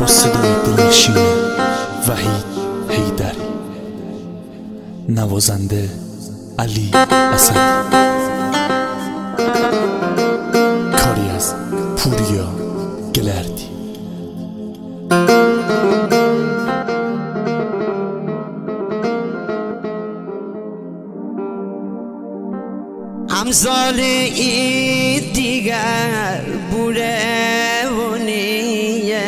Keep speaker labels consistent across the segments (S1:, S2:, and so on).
S1: با صدای دلنشین وحید حیدری، نوازنده علی اسدی، کاری از پوریا گلردی.
S2: امسال عید دیگر بوده و نیه،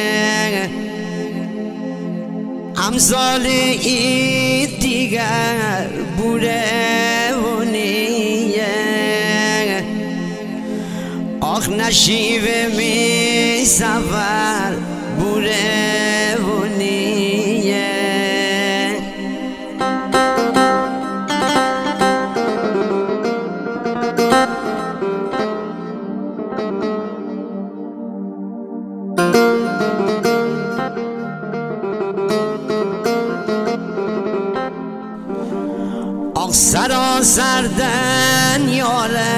S2: امسال عید دیگر بوده و نیه. آخ نشیب می سفر بوده و نیه. آخ سراسر دنیاره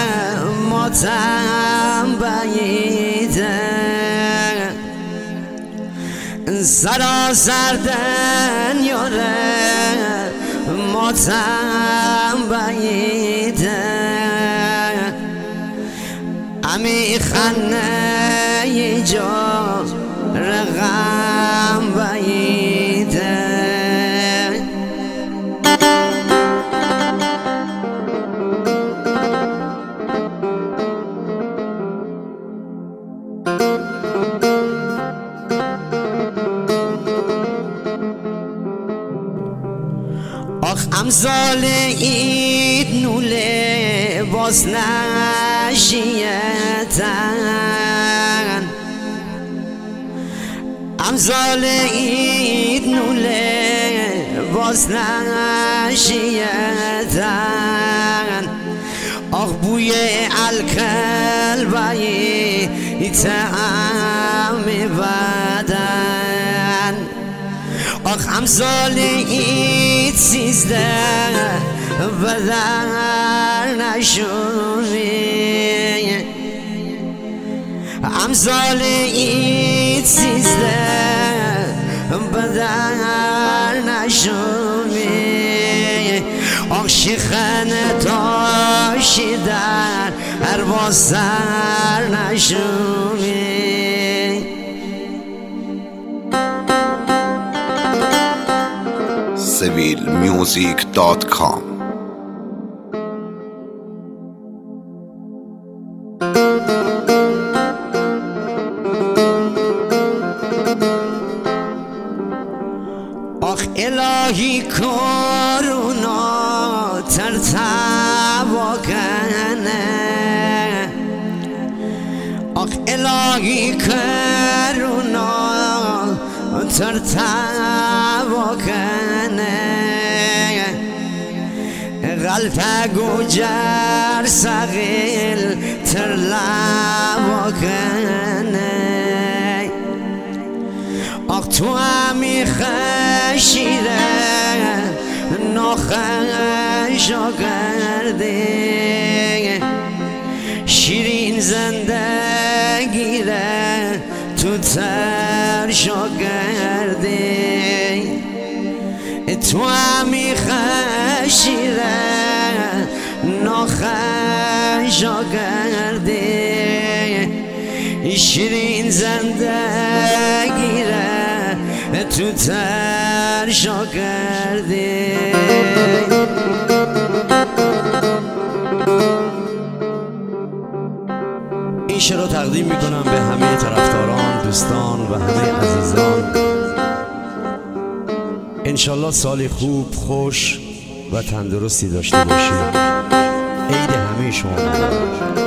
S2: ماتم بعیده، سراسر دنیاره ماتم بعیده. امی خانه یه جا رقم بعیده. آخ امسال عید نوله باز نشیتن، امسال عید نوله باز نشیتن. آخ بوی الکل بایی طعم بدن. آخ امسال عید 13 بدر نشونی، امسال عید 13 بدر نشونی. آخ شیخن تاشیدن هر با سر نشونی.
S3: civilmusic.com.
S2: آخ الهی کرونا ترتبا کنه، آخ الهی کرونا ترتبا کنه. غلطه گوجر سقیل ترلبا کنه. آخ تو همی خشیره ناخشا کرده، شیرین زندگی ره تو ترشا کرده. تو همی خشیره ناخشا کرده، شیرین زندگی ره تو ترشا کرده.
S4: این شعر رو تقدیم میکنم به همه طرفداران، دوستان و همه عزیزان. انشالله سالی خوب، خوش و تندرستی داشته باشید. عید همه شما مبارک.